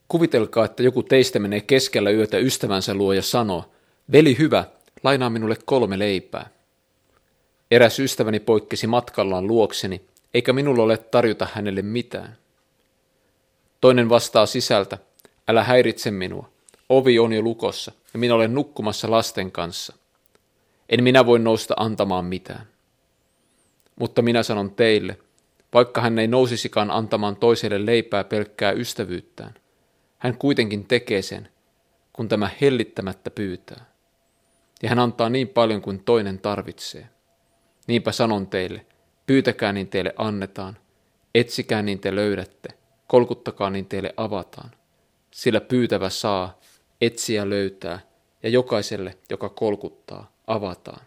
Kuvitelkaa, että joku teistä menee keskellä yötä ystävänsä luo ja sanoo, veli hyvä, lainaa minulle 3 leipää. Eräs ystäväni poikkesi matkallaan luokseni, eikä minulla ole tarjota hänelle mitään. Toinen vastaa sisältä, älä häiritse minua, ovi on jo lukossa ja minä olen nukkumassa lasten kanssa. En minä voi nousta antamaan mitään. Mutta minä sanon teille, vaikka hän ei nousisikaan antamaan toiselle leipää pelkkää ystävyyttään, hän kuitenkin tekee sen, kun tämä hellittämättä pyytää. Ja hän antaa niin paljon kuin toinen tarvitsee. Niinpä sanon teille, pyytäkää niin teille annetaan, etsikää niin te löydätte, kolkuttakaa niin teille avataan. Sillä pyytävä saa, etsiä löytää, ja jokaiselle, joka kolkuttaa, avataan.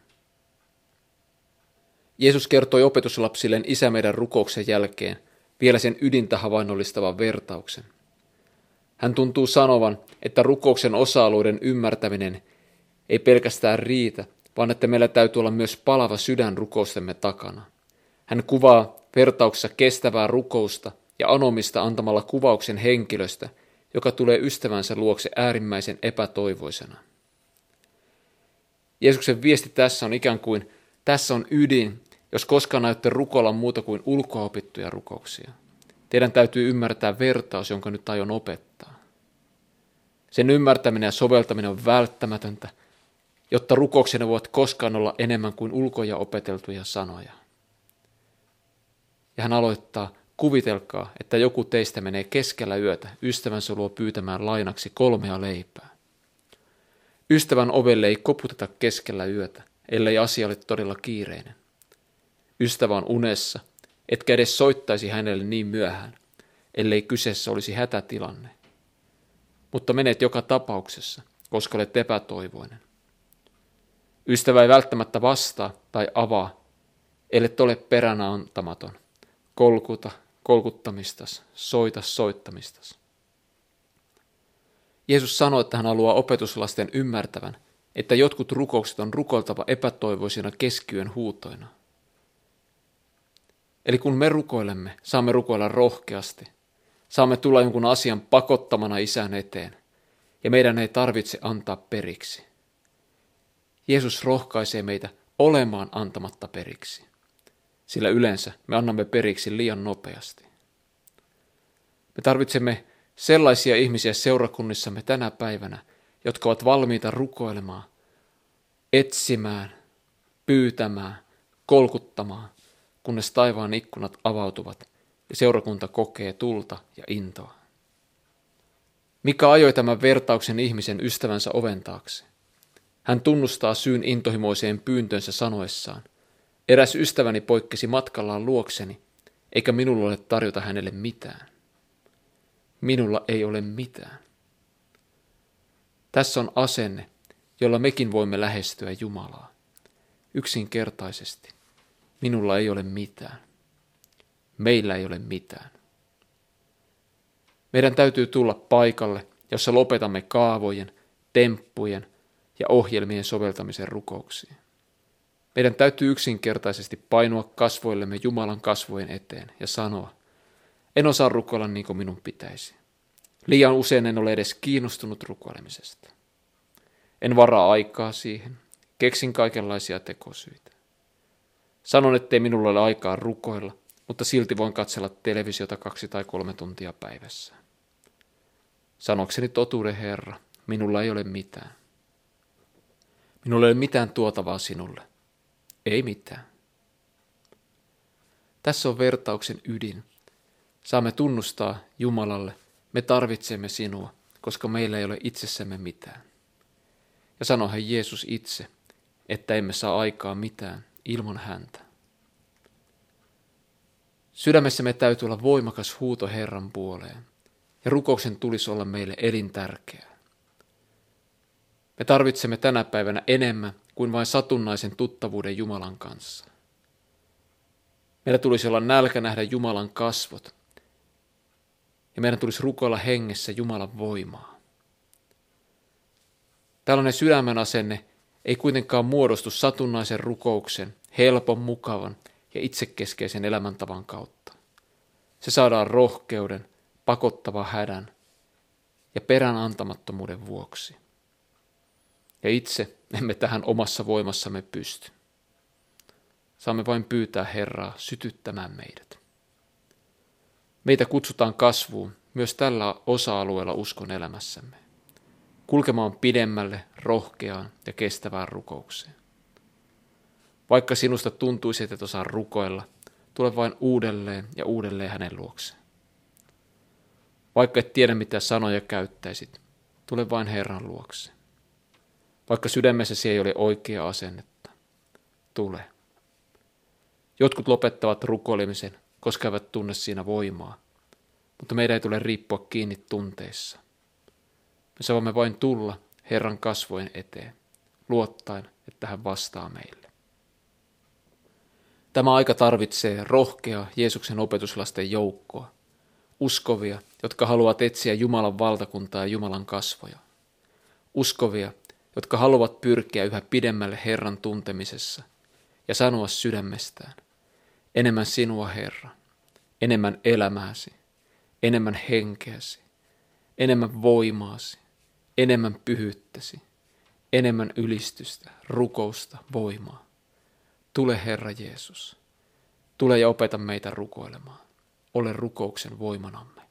Jeesus kertoi opetuslapsilleen Isä meidän rukouksen jälkeen vielä sen ydintä havainnollistavan vertauksen. Hän tuntuu sanovan, että rukouksen osa-alueiden ymmärtäminen ei pelkästään riitä, vaan että meillä täytyy olla myös palava sydän rukoustemme takana. Hän kuvaa vertauksessa kestävää rukousta ja anomista antamalla kuvauksen henkilöstä, joka tulee ystävänsä luokse äärimmäisen epätoivoisena. Jeesuksen viesti tässä on ikään kuin, tässä on ydin, jos koskaan näytte rukoilla muuta kuin ulkoa opittuja rukouksia. Teidän täytyy ymmärtää vertaus, jonka nyt aion opettaa. Sen ymmärtäminen ja soveltaminen on välttämätöntä, jotta rukouksenne voivat koskaan olla enemmän kuin ulkoja opeteltuja sanoja. Ja hän aloittaa, kuvitelkaa, että joku teistä menee keskellä yötä ystävänsä luo pyytämään lainaksi 3 leipää. Ystävän ovelle ei koputeta keskellä yötä, ellei asia ole todella kiireinen. Ystävä on unessa, etkä edes soittaisi hänelle niin myöhään, ellei kyseessä olisi hätätilanne. Mutta menet joka tapauksessa, koska olet epätoivoinen. Ystävä ei välttämättä vastaa tai avaa, ellet ole peränä antamaton. Kolkuta kolkuttamistas, soita soittamistas. Jeesus sanoi, että hän haluaa opetuslasten ymmärtävän, että jotkut rukoukset on rukoiltava epätoivoisina keskiyön huutoina. Eli kun me rukoilemme, saamme rukoilla rohkeasti. Saamme tulla jonkun asian pakottamana Isän eteen, ja meidän ei tarvitse antaa periksi. Jeesus rohkaisee meitä olemaan antamatta periksi, sillä yleensä me annamme periksi liian nopeasti. Me tarvitsemme sellaisia ihmisiä seurakunnissamme tänä päivänä, jotka ovat valmiita rukoilemaan, etsimään, pyytämään, kolkuttamaan, kunnes taivaan ikkunat avautuvat ja seurakunta kokee tulta ja intoa. Mika ajoi tämän vertauksen ihmisen ystävänsä oven taakse. Hän tunnustaa syyn intohimoiseen pyyntönsä sanoessaan, eräs ystäväni poikkesi matkallaan luokseni, eikä minulla ole tarjota hänelle mitään. Minulla ei ole mitään. Tässä on asenne, jolla mekin voimme lähestyä Jumalaa. Yksinkertaisesti, minulla ei ole mitään. Meillä ei ole mitään. Meidän täytyy tulla paikalle, jossa lopetamme kaavojen, temppujen ja ohjelmien soveltamisen rukouksiin. Meidän täytyy yksinkertaisesti painua kasvoillemme Jumalan kasvojen eteen ja sanoa, en osaa rukoilla niin kuin minun pitäisi. Liian usein en ole edes kiinnostunut rukoilemisesta. En varaa aikaa siihen, keksin kaikenlaisia tekosyitä. Sanon, ettei minulla ole aikaa rukoilla, mutta silti voin katsella televisiota 2 tai 3 tuntia päivässä. Sanokseni totuuden Herra, minulla ei ole mitään. Minulla ei ole mitään tuotavaa sinulle. Ei mitään. Tässä on vertauksen ydin. Saamme tunnustaa Jumalalle, me tarvitsemme sinua, koska meillä ei ole itsessämme mitään. Ja sanoihan Jeesus itse, että emme saa aikaa mitään ilman häntä. Sydämessämme täytyy olla voimakas huuto Herran puoleen, ja rukouksen tulisi olla meille elintärkeää. Me tarvitsemme tänä päivänä enemmän kuin vain satunnaisen tuttavuuden Jumalan kanssa. Meillä tulisi olla nälkä nähdä Jumalan kasvot, ja meidän tulisi rukoilla hengessä Jumalan voimaa. Tällainen sydämen asenne ei kuitenkaan muodostu satunnaisen rukouksen, helpon, mukavan ja itsekeskeisen elämäntavan kautta. Se saadaan rohkeuden, pakottava hädän ja perän antamattomuuden vuoksi. Ja itse emme tähän omassa voimassamme pysty. Saamme vain pyytää Herraa sytyttämään meidät. Meitä kutsutaan kasvuun myös tällä osa-alueella uskon elämässämme, kulkemaan pidemmälle, rohkeaan ja kestävään rukoukseen. Vaikka sinusta tuntuisi, että et osaa rukoilla, tule vain uudelleen ja uudelleen hänen luokseen. Vaikka et tiedä mitä sanoja käyttäisit, tule vain Herran luokse. Vaikka sydämessäsi ei ole oikea asennetta, tule. Jotkut lopettavat rukoilemisen, koska eivät tunne siinä voimaa, mutta meidän ei tule riippua kiinni tunteissa. Me saamme vain tulla Herran kasvojen eteen, luottaen, että hän vastaa meille. Tämä aika tarvitsee rohkeaa Jeesuksen opetuslasten joukkoa, uskovia, jotka haluavat etsiä Jumalan valtakuntaa ja Jumalan kasvoja. Uskovia, jotka haluavat pyrkiä yhä pidemmälle Herran tuntemisessa ja sanoa sydämestään, enemmän sinua Herra, enemmän elämääsi, enemmän henkeäsi, enemmän voimaasi, enemmän pyhyyttäsi, enemmän ylistystä, rukousta, voimaa. Tule Herra Jeesus, tule ja opeta meitä rukoilemaan. Ole rukouksen voimanamme.